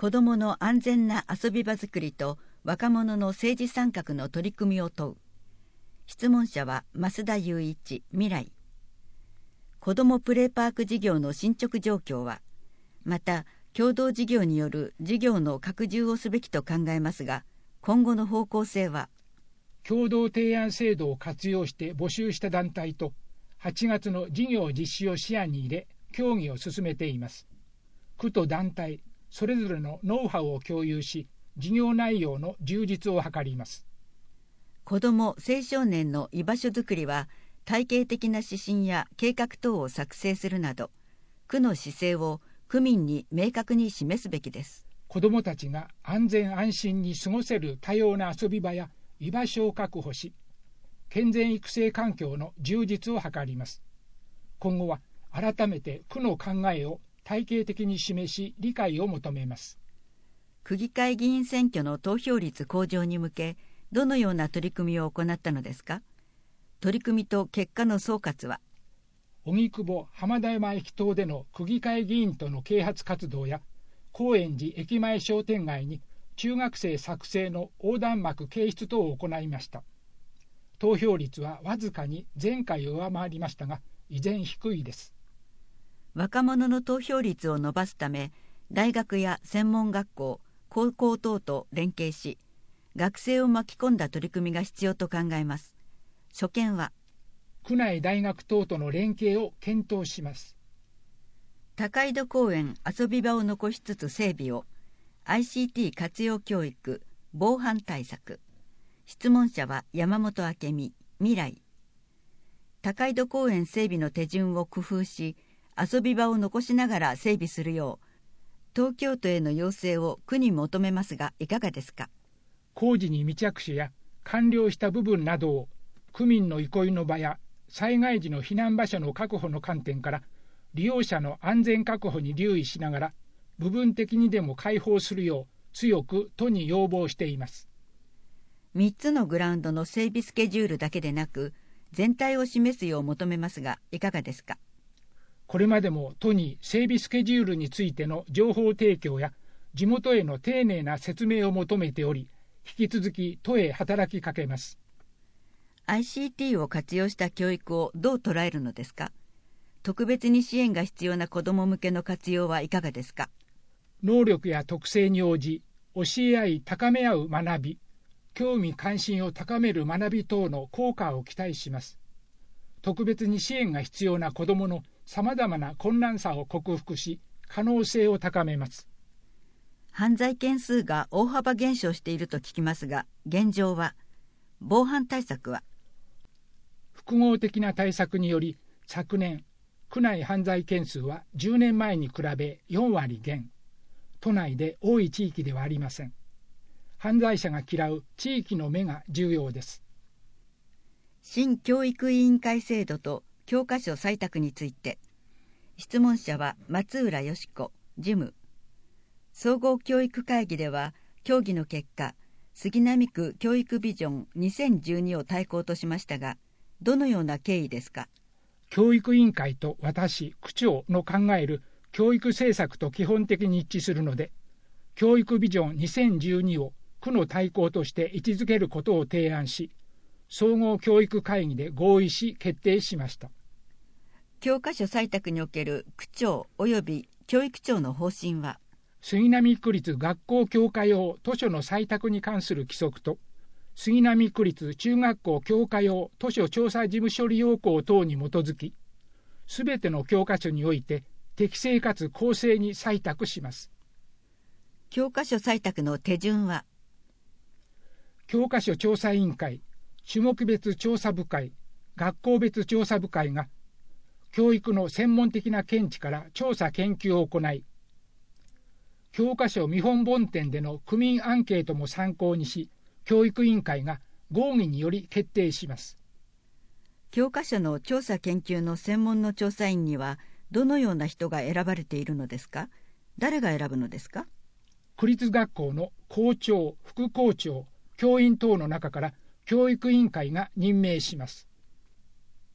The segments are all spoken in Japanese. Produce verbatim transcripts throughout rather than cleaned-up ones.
子どもの安全な遊び場づくりと若者の政治参画の取り組みを問う。質問者は増田雄一、未来。子どもプレーパーク事業の進捗状況は、また共同事業による事業の拡充をすべきと考えますが、今後の方向性は。 共同提案制度を活用して募集した団体とはちがつの事業実施を視野に入れ協議を進めています。区と団体それぞれのノウハウを共有し、事業内容の充実を図ります。 子ども・青少年の居場所づくりは体系的な指針や計画等を作成するなど、区の姿勢を区民に明確に示すべきです。 子どもたちが安全安心に過ごせる多様な遊び場や居場所を確保し、健全育成環境の充実を図ります。今後は改めて区の考えを体系的に示し、理解を求めます。 区議会議員選挙の投票率向上に向け、どのような取り組みを行ったのですか？取り組みと結果の総括は。 荻窪浜田山駅等での区議会議員との啓発活動や、高円寺駅前商店街に中学生作成の横断幕掲出等を行いました。投票率はわずかに前回を上回りましたが、依然低いです。 若者の投票率を伸ばすため、大学や専門学校、高校等と連携し、学生を巻き込んだ取り組みが必要と考えます。所見は。 区内大学等との連携を検討します。 高井戸公園遊び場を残しつつ整備を。 アイシーティー 活用教育、防犯対策。質問者は山本明美、未来。高井戸公園整備の手順を工夫し、遊び場を残しながら整備するよう東京都への要請を区に求めますが、いかがですか？ 工事に未着手や完了した部分などを区民の憩いの場や災害時の避難場所の確保の観点から利用者の安全確保に留意しながら部分的にでも開放するよう強く都に要望しています。 みっつのグラウンドの整備スケジュールだけでなく全体を示すよう求めますが、いかがですか？ これまでも都に整備スケジュールについての情報提供や地元への丁寧な説明を求めており、引き続き都へ働きかけます。 アイシーティー を活用した教育をどう捉えるのですか？特別に支援が必要な子ども向けの活用はいかがですか？ 能力や特性に応じ教え合い高め合う学び、興味関心を高める学び等の効果を期待します。特別に支援が必要な子どものさまざまな困難さを克服し、可能性を高めます。 犯罪件数が大幅減少していると聞きますが、現状は。防犯対策は。 複合的な対策により、昨年区内犯罪件数はじゅうねんまえに比べよんわり減。都内で多い地域ではありません。犯罪者が嫌う地域の目が重要です。 新教育委員会制度と教科書採択について。質問者は松浦よし子、事務。総合教育会議では協議の結果、杉並区教育ビジョンにせんじゅうにを大綱としましたが、どのような経緯ですか？ 教育委員会と私、区長の考える教育政策と基本的に一致するので、教育ビジョンにせんじゅうにを区の大綱として位置づけることを提案し、総合教育会議で合意し決定しました。 教科書採択における区長及び教育長の方針は。 杉並区立学校教科用図書の採択に関する規則と、杉並区立中学校教科用図書調査事務処理要項等に基づき、すべての教科書において適正かつ公正に採択します。 教科書採択の手順は。 教科書調査委員会、種目別調査部会、学校別調査部会が教育の専門的な見地から調査研究を行い、教科書見本本店での区民アンケートも参考にし、教育委員会が合議により決定します。 教科書の調査研究の専門の調査員にはどのような人が選ばれているのですか？誰が選ぶのですか？ 区立学校の校長、副校長、教員等の中から教育委員会が任命します。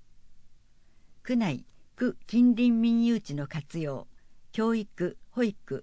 区内、区近隣民有地の活用、教育、保育、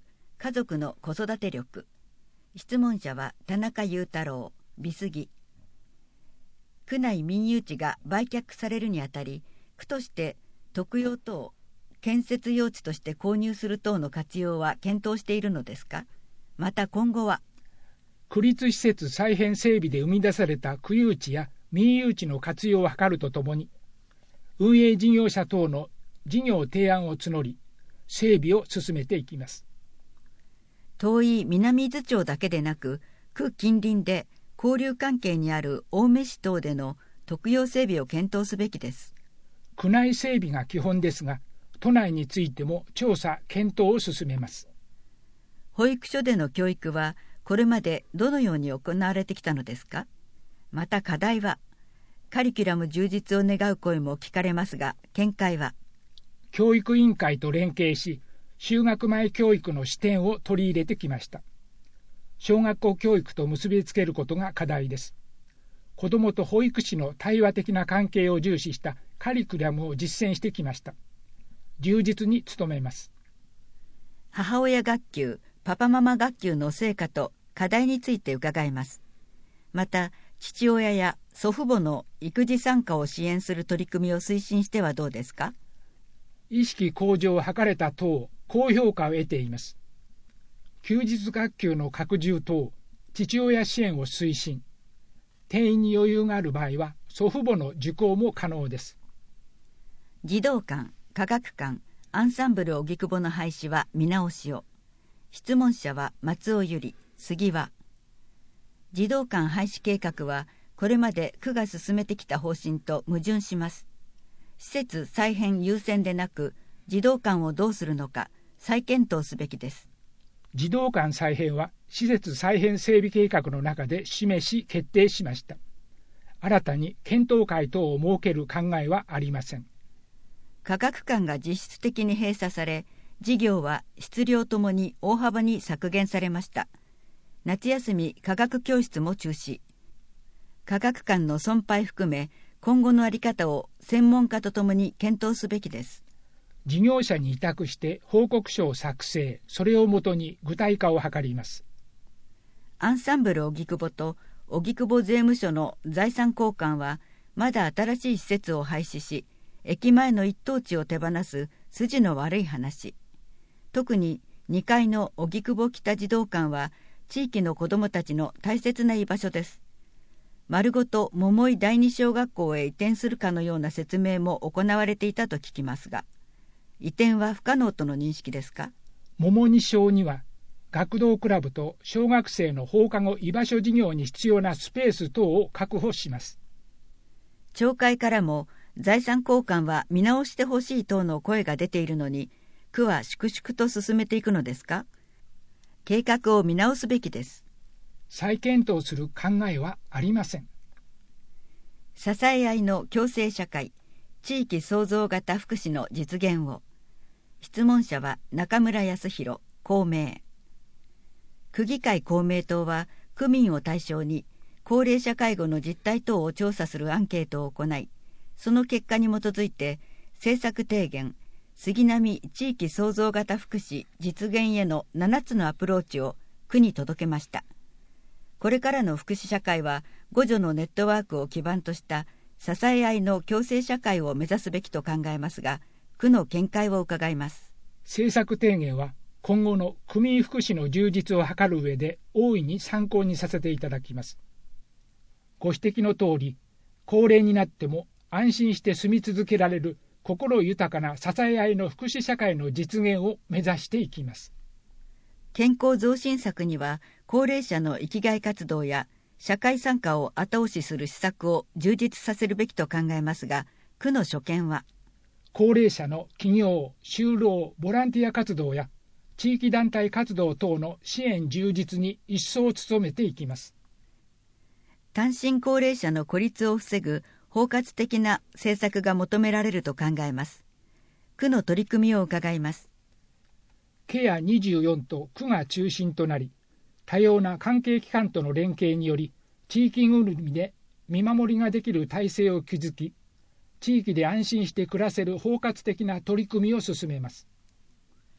家族の子育て力。質問者は田中裕太郎、美杉。区内民有地が売却されるにあたり、区として特用等建設用地として購入する等の活用は検討しているのですか。また今後は区立施設再編整備で生み出された区有地や民有地の活用を図るとともに、運営事業者等の事業提案を募り、整備を進めていきます。 遠い南伊豆町だけでなく、区近隣で交流関係にある青梅市等での特用整備を検討すべきです。 区内整備が基本ですが、都内についても調査・検討を進めます。 保育所での教育はこれまでどのように行われてきたのですか。また課題は、カリキュラム充実を願う声も聞かれますが、見解は。 教育委員会と連携し、就学前教育の視点を取り入れてきました。小学校教育と結びつけることが課題です。子どもと保育士の対話的な関係を重視したカリキュラムを実践してきました。充実に努めます。 母親学級、パパママ学級の成果と課題について伺います。また、父親や祖父母の育児参加を支援する取り組みを推進してはどうですか。 意識向上を図れた等、高評価を得ています。休日学級の拡充等、父親支援を推進。定員に余裕がある場合は、祖父母の受講も可能です。 児童館、科学館、アンサンブル荻窪の廃止は見直しを。質問者は松尾由里、杉は。児童館廃止計画は、これまで区が進めてきた方針と矛盾します。施設再編優先でなく、児童館をどうするのか、再検討すべきです。 児童館再編は、施設再編整備計画の中で示し決定しました。新たに検討会等を設ける考えはありません。 科学館が実質的に閉鎖され、事業は質量ともに大幅に削減されました。夏休み科学教室も中止。科学館の存廃含め、今後の在り方を専門家とともに検討すべきです。 事業者に委託して報告書を作成、それをもとに具体化を図ります。 アンサンブル荻窪と荻窪税務署の財産交換は、まだ新しい施設を廃止し、駅前の一等地を手放す筋の悪い話。特ににかいの荻窪北児童館は、地域の子どもたちの大切な居場所です。丸ごと桃井第二小学校へ移転するかのような説明も行われていたと聞きますが、移転は不可能との認識ですか。 桃二小には、学童クラブと小学生の放課後居場所事業に必要なスペース等を確保します。 町会からも財産交換は見直してほしい等の声が出ているのに、区は粛々と進めていくのですか。計画を見直すべきです。 再検討する考えはありません。 支え合いの共生社会、地域創造型福祉の実現を。質問者は中村康弘、公明。区議会公明党は区民を対象に高齢者介護の実態等を調査するアンケートを行い、その結果に基づいて政策提言、杉並地域創造型福祉実現へのななつのアプローチを区に届けました。これからの福祉社会は、互助のネットワークを基盤とした支え合いの共生社会を目指すべきと考えますが、区の見解を伺います。 政策提言は、今後の区民福祉の充実を図る上で大いに参考にさせていただきます。ご指摘の通り、高齢になっても安心して住み続けられる心豊かな支え合いの福祉社会の実現を目指していきます。 健康増進策には、高齢者の生きがい活動や社会参加を後押しする施策を充実させるべきと考えますが、区の所見は。 高齢者の起業、就労、ボランティア活動や地域団体活動等の支援充実に一層努めていきます。 単身高齢者の孤立を防ぐ包括的な政策が求められると考えます。区の取り組みを伺います。 ケアにじゅうよんと区が中心となり、多様な関係機関との連携により、地域ぐるみで見守りができる体制を築き、地域で安心して暮らせる包括的な取り組みを進めます。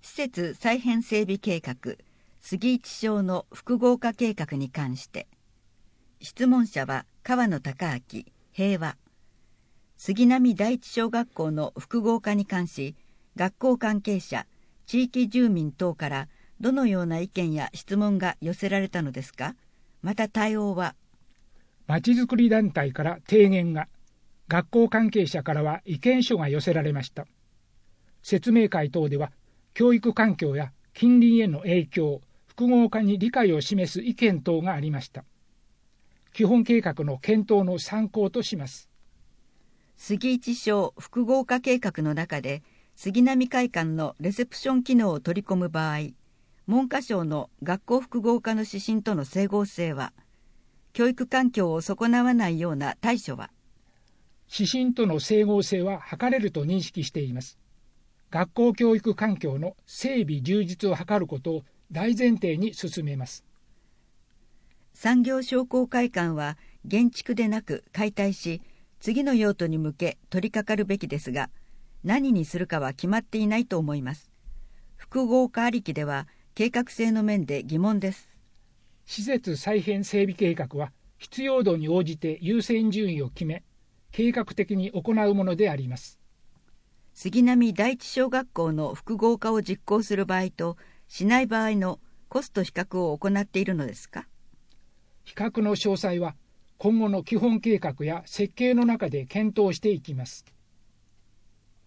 施設再編整備計画杉一小の複合化計画に関して、質問者は川野孝明、平和。杉並第一小学校の複合化に関し、学校関係者、地域住民等からどのような意見や質問が寄せられたのですか。また対応は。 まちづくり団体から提言が、学校関係者からは意見書が寄せられました。説明会等では、教育環境や近隣への影響、複合化に理解を示す意見等がありました。基本計画の検討の参考とします。 杉一小複合化計画の中で、杉並会館のレセプション機能を取り込む場合、文科省の学校複合化の指針との整合性は、教育環境を損なわないような対処は。 指針との整合性は図れると認識しています。学校教育環境の整備充実を図ることを大前提に進めます。 産業商工会館は現築でなく解体し、次の用途に向け取り掛かるべきですが、何にするかは決まっていないと思います。複合化ありきでは計画性の面で疑問です。 施設再編整備計画は必要度に応じて優先順位を決め、計画的に行うものであります。 杉並第一小学校の複合化を実行する場合としない場合のコスト比較を行っているのですか。 比較の詳細は今後の基本計画や設計の中で検討していきます。